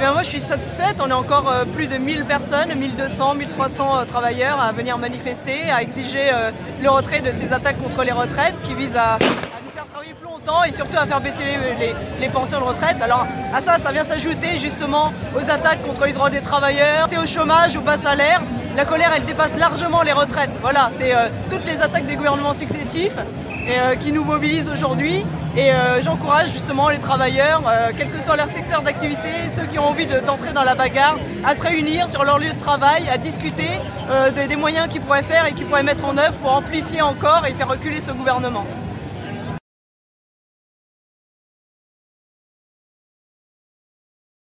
bien moi je suis satisfaite, on est encore plus de 1000 personnes, 1200, 1300 travailleurs à venir manifester, à exiger le retrait de ces attaques contre les retraites qui visent à nous faire travailler plus longtemps et surtout à faire baisser les pensions de retraite. Alors à ça vient s'ajouter justement aux attaques contre les droits des travailleurs, au chômage, au bas salaire. La colère elle dépasse largement les retraites. Voilà, c'est toutes les attaques des gouvernements successifs qui nous mobilisent aujourd'hui. Et j'encourage justement les travailleurs, quel que soit leur secteur d'activité, ceux qui ont envie d'entrer dans la bagarre, à se réunir sur leur lieu de travail, à discuter des moyens qu'ils pourraient faire et qu'ils pourraient mettre en œuvre pour amplifier encore et faire reculer ce gouvernement.